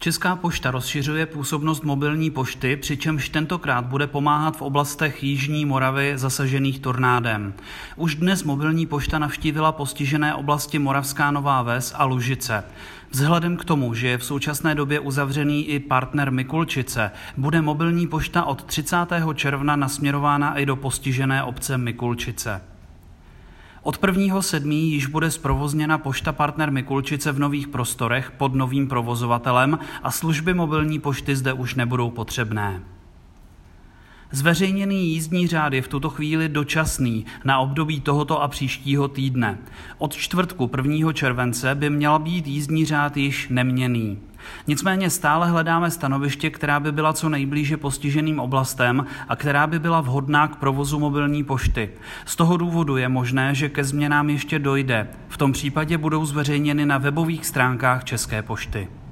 Česká pošta rozšiřuje působnost mobilní pošty, přičemž tentokrát bude pomáhat v oblastech Jižní Moravy zasažených tornádem. Už dnes mobilní pošta navštívila postižené oblasti Moravská Nová Ves a Lužice. Vzhledem k tomu, že je v současné době uzavřený i partner Mikulčice, bude mobilní pošta od 30. června nasměrována i do postižené obce Mikulčice. Od 1.7. již bude zprovozněna pošta partner Mikulčice v nových prostorech pod novým provozovatelem a služby mobilní pošty zde už nebudou potřebné. Zveřejněný jízdní řád je v tuto chvíli dočasný na období tohoto a příštího týdne. Od čtvrtku 1. července by měl být jízdní řád již neměnný. Nicméně stále hledáme stanoviště, která by byla co nejblíže postiženým oblastem a která by byla vhodná k provozu mobilní pošty. Z toho důvodu je možné, že ke změnám ještě dojde. V tom případě budou zveřejněny na webových stránkách České pošty.